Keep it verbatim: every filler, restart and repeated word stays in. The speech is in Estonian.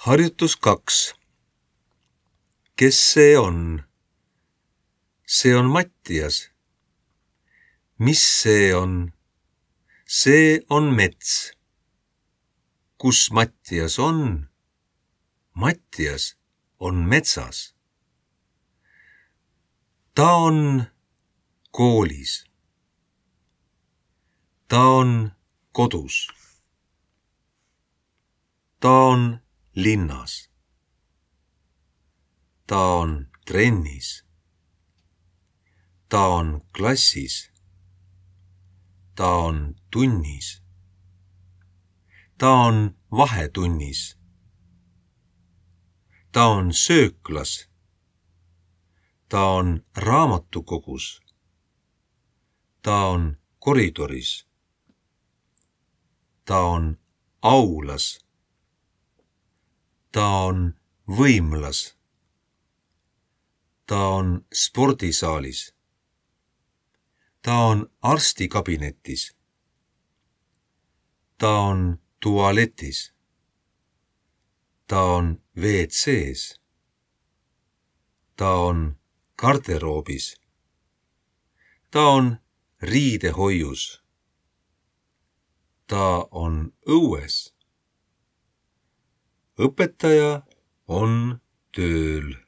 Harjutus kaks. Kes see on? See on Mattias. Mis see on? See on mets. Kus Mattias on? Mattias on metsas. Ta on koolis. Ta on kodus. Ta on linnas. Ta on trennis. Ta on klassis. Ta on tunnis. Ta on vahetunnis. Ta on sööklas. Ta on raamatukogus. Ta on koridoris. Ta on aulas. Ta on võimlas. Ta on spordisaalis. Ta on arstikabinetis. Ta on tualetis. Ta on ve tse's. Ta on garderoobis. Ta on riidehoius. Ta on õues. Õpetaja on tööl.